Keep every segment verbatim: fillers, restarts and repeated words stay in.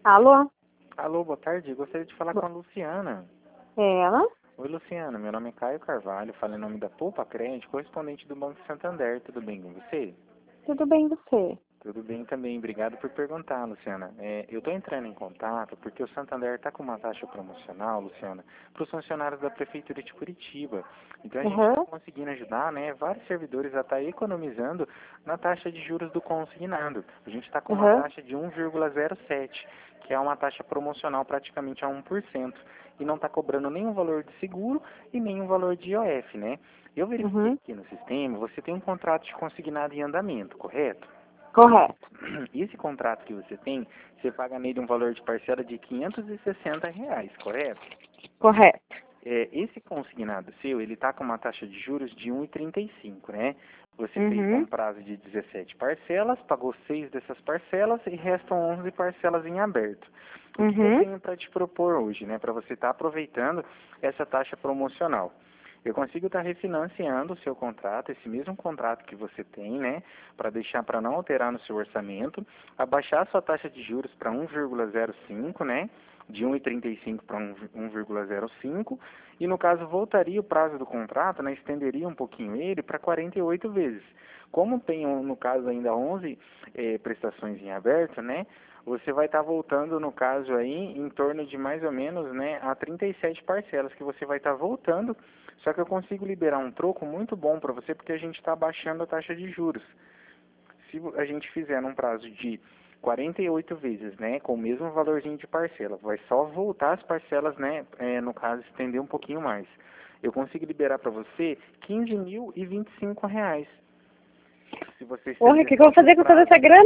Alô? Alô, boa tarde. Gostaria de falar Bo- com a Luciana. É ela? Oi, Luciana. Meu nome é Caio Carvalho. Falo em nome da Poupa Crédito, correspondente do Banco Santander. Tudo bem com você? Tudo bem você? Tudo bem também. Obrigado por perguntar, Luciana. É, eu estou entrando em contato porque o Santander está com uma taxa promocional, Luciana, para os funcionários da Prefeitura de Curitiba. Então a gente está Uhum. conseguindo ajudar, né, vários servidores a estar economizando na taxa de juros do consignado. A gente está com uma Uhum. taxa de um vírgula zero sete, que é uma taxa promocional praticamente a um por cento. E não está cobrando nenhum valor de seguro e nenhum valor de I O F, né? Eu verifiquei Uhum. aqui no sistema, você tem um contrato de consignado em andamento, correto? Correto. Esse contrato que você tem, você paga nele um valor de parcela de quinhentos e sessenta reais, correto? Correto. É, esse consignado seu, ele está com uma taxa de juros de um vírgula trinta e cinco, né? Você fez um Uhum. prazo de dezessete parcelas, pagou seis dessas parcelas e restam onze parcelas em aberto. O que, que eu Uhum. tenho para te propor hoje, né? Para você estar aproveitando essa taxa promocional. Eu consigo estar refinanciando o seu contrato, esse mesmo contrato que você tem, né? Para deixar, para não alterar no seu orçamento, abaixar a sua taxa de juros para um vírgula zero cinco, né? De um vírgula trinta e cinco para um vírgula zero cinco, e no caso voltaria o prazo do contrato, né, estenderia um pouquinho ele para quarenta e oito vezes. Como tem, no caso, ainda onze eh, prestações em aberto, né, você vai estar voltando, no caso aí, em torno de mais ou menos, né, a trinta e sete parcelas que você vai estar voltando, só que eu consigo liberar um troco muito bom para você, porque a gente está abaixando a taxa de juros. Se a gente fizer num prazo de quarenta e oito vezes, né, com o mesmo valorzinho de parcela, vai só voltar as parcelas, né, é, no caso, estender um pouquinho mais. Eu consigo liberar para você quinze mil e vinte e cinco reais. Se você Porra, o estender que, que eu só vou por fazer com toda prazo. essa grana?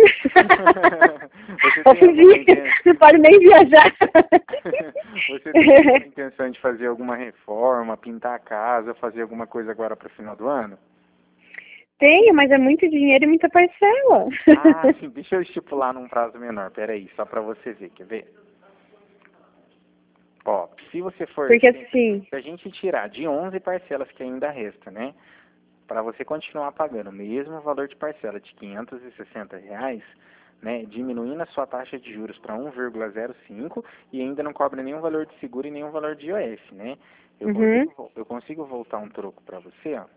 Você Vou tem alguma fugir. intenção? Não pode nem viajar. Você tem alguma intenção de fazer alguma reforma, pintar a casa, fazer alguma coisa agora para o final do ano? Tenho, mas é muito dinheiro e muita parcela. Ah, sim, deixa eu estipular num prazo menor. Peraí, só para você ver, quer ver? Ó, se você for, Porque se assim, a gente tirar de onze parcelas que ainda resta, né? Para você continuar pagando o mesmo valor de parcela de quinhentos e sessenta reais, né? Diminuindo a sua taxa de juros para um vírgula zero cinco e ainda não cobra nenhum valor de seguro e nenhum valor de I O F, né? Eu uhum. consigo, eu consigo voltar um troco para você, ó.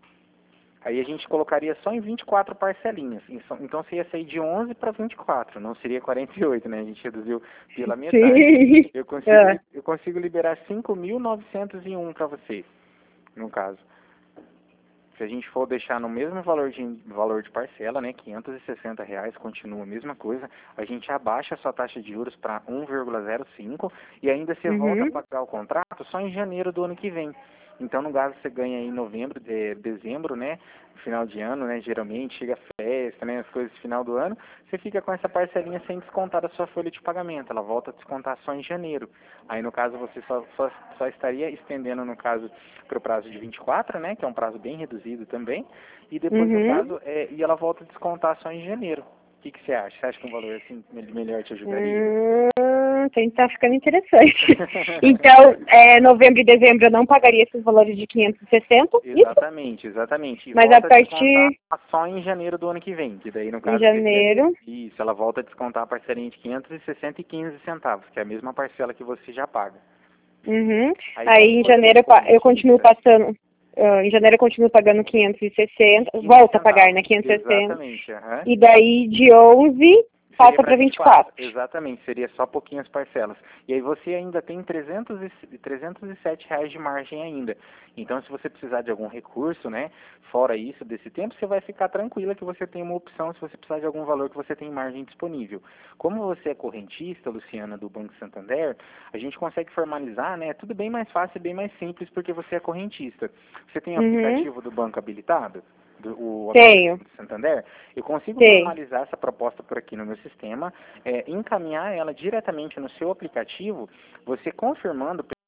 Aí a gente colocaria só em vinte e quatro parcelinhas. Então você ia sair de onze para vinte e quatro, não seria quarenta e oito, né? A gente reduziu pela metade. Sim. Eu consigo, Ah. li- eu consigo liberar cinco mil novecentos e um para você, no caso. Se a gente for deixar no mesmo valor de, valor de parcela, né, quinhentos e sessenta reais, continua a mesma coisa, a gente abaixa a sua taxa de juros para um vírgula zero cinco e ainda você volta a Uhum. pagar o contrato só em janeiro do ano que vem. Então, no caso, você ganha em novembro, de, dezembro, né, final de ano, né, geralmente chega a festa, né, as coisas do final do ano, você fica com essa parcelinha sem descontar da sua folha de pagamento, ela volta a descontar só em janeiro. Aí, no caso, você só, só, só estaria estendendo, no caso, para o prazo de vinte e quatro, né, que é um prazo bem reduzido também, e depois, no Uhum. caso, é, e ela volta a descontar só em janeiro. O que, que você acha? Você acha que um valor assim melhor te ajudaria? Hum, então tá ficando interessante. Então, é, novembro e dezembro eu não pagaria esses valores de quinhentos e sessenta, isso? Exatamente, exatamente. E Mas a volta a descontar partir só em janeiro do ano que vem, que daí, no em caso, seria janeiro, isso, ela volta a descontar a parcelinha de quinhentos e sessenta e quinze centavos, que é a mesma parcela que você já paga. uhum. Aí, Aí como em você janeiro é eu, pa- eu continuo correntista, passando, ah, em janeiro eu continuo pagando quinhentos e sessenta, quinze volta a pagar, centavos. né, quinhentos e sessenta, Exatamente, aham. e daí de onze Seria passa para para vinte vinte e e quatro, quatro. exatamente, seria só pouquinhas parcelas. E aí você ainda tem trezentos e, trezentos e sete reais de margem ainda. Então, se você precisar de algum recurso, né, fora isso, desse tempo, você vai ficar tranquila que você tem uma opção se você precisar de algum valor que você tem margem disponível. Como você é correntista, Luciana, do Banco Santander, a gente consegue formalizar, né, tudo bem mais fácil e bem mais simples porque você é correntista. Você tem o Uhum. aplicativo do banco habilitado? Do, o aplicativo Tenho, do Santander, eu consigo tenho. formalizar essa proposta por aqui no meu sistema, é, encaminhar ela diretamente no seu aplicativo, você confirmando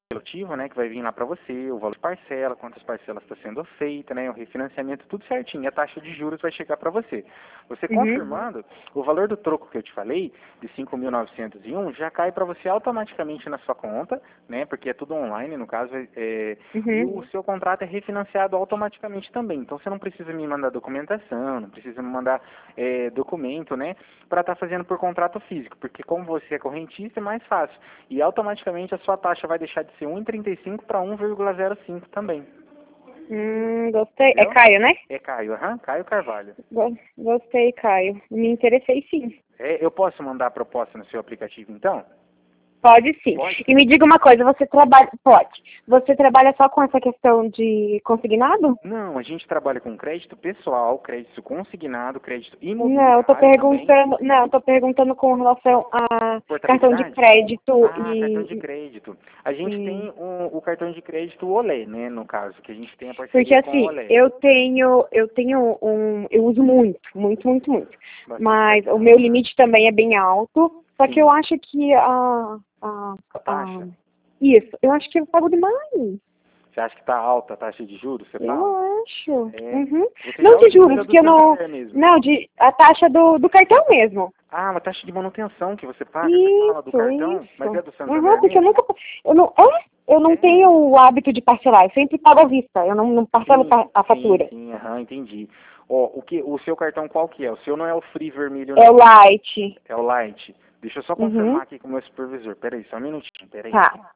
relativo, né, que vai vir lá para você, o valor de parcela, quantas parcelas está sendo feita, né, o refinanciamento, tudo certinho, e a taxa de juros vai chegar para você. Você Uhum. confirmando, o valor do troco que eu te falei, de cinco mil novecentos e um, já cai para você automaticamente na sua conta, né, porque é tudo online, no caso, é, e Uhum. o seu contrato é refinanciado automaticamente também. Então você não precisa me mandar documentação, não precisa me mandar é, documento, né, para estar fazendo por contrato físico, porque como você é correntista, é mais fácil. E automaticamente a sua taxa vai deixar de ser um vírgula trinta e cinco para um vírgula zero cinco também. Hum, gostei. É Entendeu? Caio, né? É Caio, aham, Caio Carvalho. Go- Gostei, Caio. Me interessei sim. É, eu posso mandar a proposta no seu aplicativo então? Pode sim. Pode? E me diga uma coisa, você trabalha. Pode. Você trabalha só com essa questão de consignado? Não, a gente trabalha com crédito pessoal, crédito consignado, crédito Não, eu tô imobiliário também. perguntando. Não, eu tô perguntando com relação a cartão de Portabilidade? crédito Ah, cartão de e. crédito. A gente e tem um, o cartão de crédito Olé, né, no caso, que a gente tem a porque parceria com o assim, Olé. eu tenho, eu tenho um, eu uso muito, muito, muito, muito. Bastante Mas o cartão, meu né? limite também é bem alto, só que Sim. eu acho que a, a, A a taxa? isso, eu acho que eu pago demais. Você acha que está alta a taxa de juros, você Eu fala? acho. É. Uhum. Você Não já de utiliza juros, do que eu não. Santander mesmo? Não, de a taxa do, do cartão mesmo. Ah, uma taxa de manutenção que você paga, você fala do Isso, cartão, mas é isso. do Uhum, Santander porque eu mesmo? nunca. Eu não, é, eu não É. tenho o hábito de parcelar, eu sempre pago à vista, eu não, não parcelo Sim, pa- a sim, fatura. sim, aham, entendi. Ó, o que, o seu cartão qual que é? O seu não é o Free vermelho, É o não. light. É o Light. Deixa eu só Uhum. confirmar aqui com o meu supervisor. Peraí, só um minutinho, peraí. Tá.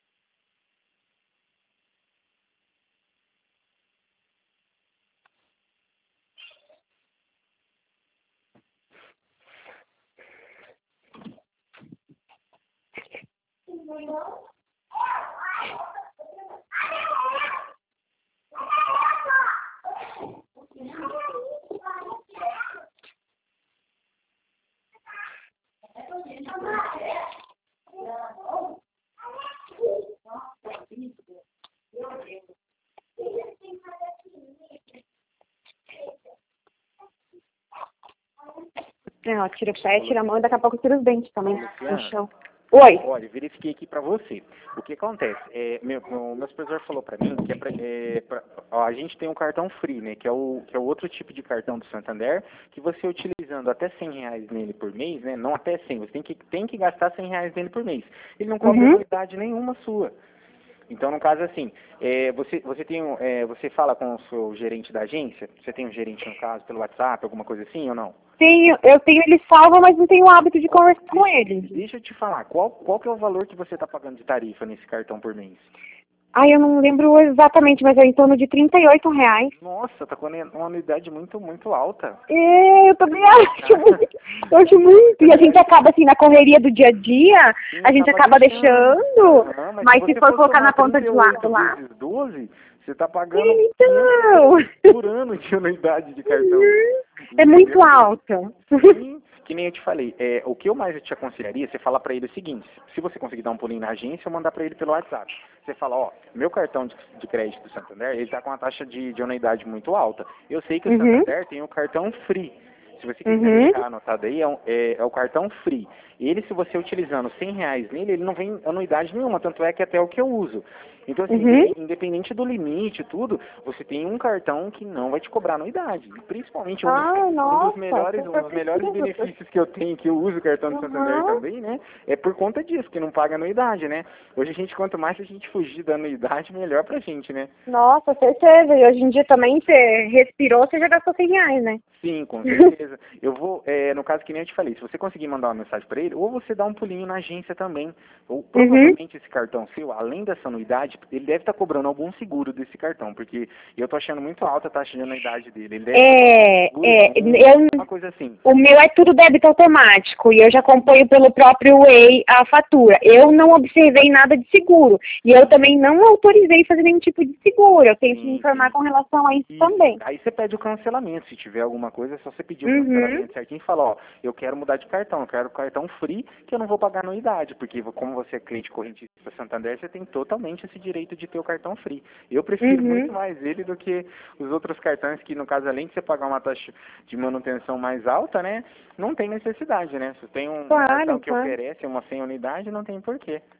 É, ó, tira o pé, tira a mão e daqui a pouco tira os dentes também no Luciana, chão. Oi. olha, verifiquei aqui para você. O que acontece? É, meu, o meu supervisor falou para mim que é pra, é, pra- ó, a gente tem um cartão free, né? Que é, o, que é o outro tipo de cartão do Santander, que você utilizando até cem reais nele por mês, né? Não até cem, você tem que, tem que gastar cem reais nele por mês. Ele não cobra Uhum. anuidade nenhuma sua. Então, no caso assim, é, você, você, tem, um, é, você fala com o seu gerente da agência? Você tem um gerente, no caso, pelo WhatsApp, alguma coisa assim ou não? Tenho, eu tenho ele salvo, mas não tenho o hábito de conversar com ele. Deixa eu te falar, qual, qual que é o valor que você está pagando de tarifa nesse cartão por mês? Ai, eu não lembro exatamente, mas é em torno de trinta e oito reais. Nossa, tá com uma anuidade muito, muito alta. É, eu também acho muito. Eu acho muito. E a gente acaba assim, na correria do dia a dia, Sim, a gente acaba acaba deixando. deixando. Aham, mas Mas se se você for for colocar na somar ponta trinta e de lado oito lá. vezes doze, você está pagando quinhentos Então. por ano de anuidade de cartão. É muito Entendeu? alta. Sim, que nem eu te falei. É, o que eu mais te aconselharia, você falar para ele o seguinte: se você conseguir dar um pulinho na agência, eu mandar para ele pelo WhatsApp. Você fala, ó, meu cartão de, de crédito do Santander, ele está com uma taxa de, de anuidade muito alta. Eu sei que o Uhum. Santander tem o cartão free. Se você quiser Uhum. deixar anotado aí, é, um- é- é o cartão free. Ele, se você utilizando cem reais nele, ele não vem anuidade nenhuma, tanto é que até é o que eu uso. Então, assim, Uhum. indepe- independente do limite e tudo, você tem um cartão que não vai te cobrar anuidade. E principalmente um dos, Ah, um dos nossa, melhores, um super dos melhores preciso. benefícios que eu tenho, que eu uso o cartão do Santander Uhum. também, né? É por conta disso, que não paga anuidade, né? Hoje a gente, quanto mais a gente fugir da anuidade, melhor pra gente, né? Nossa, certeza. E hoje em dia também você respirou, você já gastou cem reais, né? Sim, com certeza. Eu vou, é, no caso que nem eu te falei, se você conseguir mandar uma mensagem para ele, ou você dá um pulinho na agência também. Ou Uhum. provavelmente esse cartão seu, além dessa anuidade, ele deve estar cobrando algum seguro desse cartão, porque eu tô achando muito alta a taxa de anuidade dele. Ele deve estar É, cobrando é, seguro junto, eu, uma coisa assim. o meu é tudo débito automático e eu já acompanho pelo próprio Way a fatura. Eu não observei nada de seguro e eu também não autorizei fazer nenhum tipo de seguro. Eu tenho que me Sim, informar sim. com relação a isso Isso. também. Aí você pede o cancelamento. Se tiver alguma coisa, é só você pedir o Uhum. cancelamento certinho e falar, ó, eu quero mudar de cartão, eu quero cartão free, que eu não vou pagar anuidade, porque como você é cliente correntista da Santander, você tem totalmente esse direito de ter o cartão free. Eu prefiro muito Uhum. mais ele do que os outros cartões que, no caso, além de você pagar uma taxa de manutenção mais alta, né, não tem necessidade, né? Se tem um, um cartão Claro, que claro. oferece uma sem unidade, não tem porquê.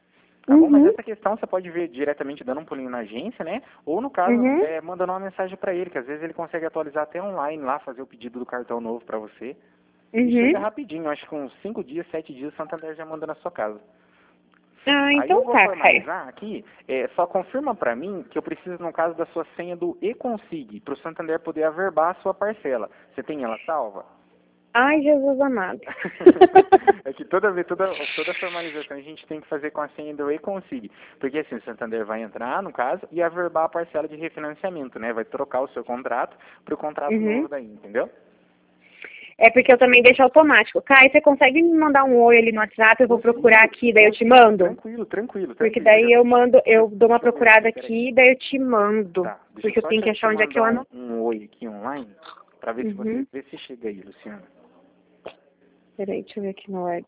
Tá bom? Mas Uhum. essa questão você pode ver diretamente dando um pulinho na agência, né? Ou no caso, Uhum. é, mandando uma mensagem para ele, que às vezes ele consegue atualizar até online lá, fazer o pedido do cartão novo para você. E chega Uhum. rapidinho, acho que com uns cinco dias, sete dias, o Santander já manda na sua casa. Ah, Aí eu então vou tá, Caio. formalizar aqui, é, só confirma para mim que eu preciso, no caso da sua senha do e-consig, para o Santander poder averbar a sua parcela. Você tem ela salva? Ai, Jesus amado. É que toda vez, toda, toda formalização a gente tem que fazer com a senha do e-consig. Porque assim, o Santander vai entrar, no caso, e averbar a parcela de refinanciamento, né? Vai trocar o seu contrato para o contrato Uhum. novo daí, entendeu? É porque eu também deixo automático. Caio, você consegue me mandar um oi ali no WhatsApp? Eu vou procurar Consigo, aqui, daí eu te consigo. mando? Tranquilo, tranquilo, Porque tranquilo. daí Já- eu mando, eu dou uma Deixa eu ver procurada aqui, peraí. aqui, daí eu te mando. Tá, deixa eu Porque eu só tenho que te, te achar onde é que mandar eu um, anoto. um oi aqui online, para ver se você Uhum. vê se chega aí, Luciano. Peraí, deixa eu ver aqui no web.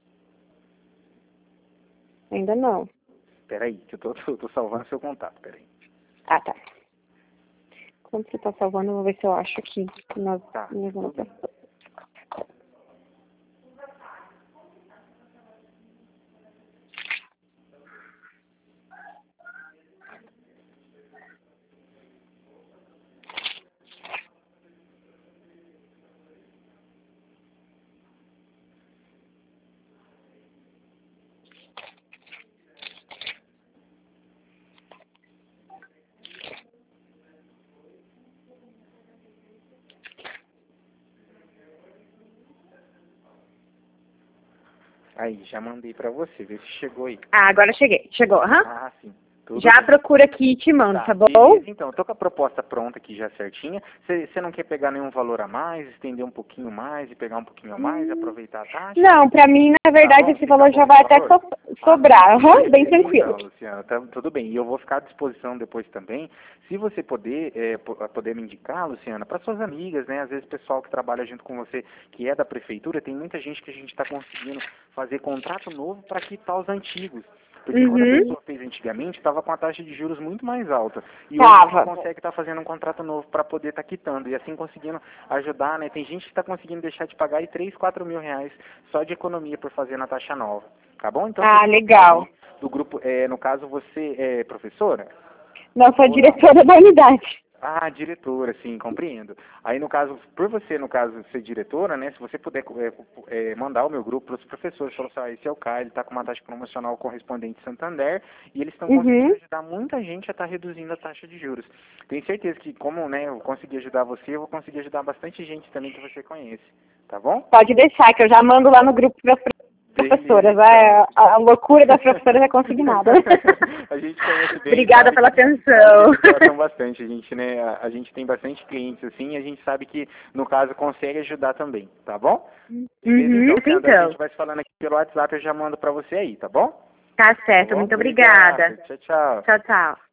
Ainda não. Peraí, que eu tô, tô, tô salvando seu contato, peraí. Ah, tá. Quando você tá salvando, eu vou ver se eu acho aqui nas Tá, minhas tudo bem. anotações. Aí, já mandei pra você, vê se chegou aí. Ah, agora cheguei. Chegou, aham. Ah, sim. Tudo Já bem. procura aqui e te mando, Tá, tá bom? beleza então. Eu tô com a proposta pronta aqui já certinha. Você não quer pegar nenhum valor a mais, estender um pouquinho mais e pegar um pouquinho a mais, e Hum. aproveitar a taxa? Não, pra mim, na Tá verdade, bom? esse Fica valor bom já esse vai até valor? so- Ah, não. sobrar, aham, bem Beleza tranquilo. então, Luciana. Tá, tudo bem. E eu vou ficar à disposição depois também. Se você poder, é, po- poder me indicar, Luciana, para suas amigas, né? Às vezes o pessoal que trabalha junto com você, que é da prefeitura, tem muita gente que a gente está conseguindo fazer contrato novo para quitar os antigos. Porque quando a Uhum. pessoa fez antigamente, estava com a taxa de juros muito mais alta. E hoje a gente Tava. consegue estar fazendo um contrato novo para poder estar quitando. E assim conseguindo ajudar, né? Tem gente que está conseguindo deixar de pagar aí três, quatro mil reais só de economia por fazer na taxa nova. Tá bom? Então, se Ah, você puder legal. aí, do grupo, é, no caso, você é professora? Não, sou Ou não? diretora da unidade. Ah, diretora, sim, compreendo. Aí, no caso, por você, no caso, ser diretora, né, se você puder é, é, mandar o meu grupo para os professores, falar assim, ah, esse é o Caio, ele está com uma taxa promocional correspondente Santander, e eles estão conseguindo Uhum. ajudar muita gente a estar reduzindo a taxa de juros. Tenho certeza que, como, né, eu consegui ajudar você, eu vou conseguir ajudar bastante gente também que você conhece, tá bom? Pode deixar, que eu já mando lá no grupo para as Beleza, professoras. então. A, a loucura das professoras é consignada. A gente conhece bem, Obrigada sabe pela que, sabe que atenção. eles gostam bastante. A gente, né, a, a gente tem bastante clientes assim, e a gente sabe que, no caso, consegue ajudar também, tá bom? Beleza, Uhum. então, Sandra, a Então, gente vai se falando aqui pelo WhatsApp, eu já mando pra você aí, tá bom? tá Tá certo. bom? Muito Obrigado. obrigada. Tchau, tchau. Tchau, tchau.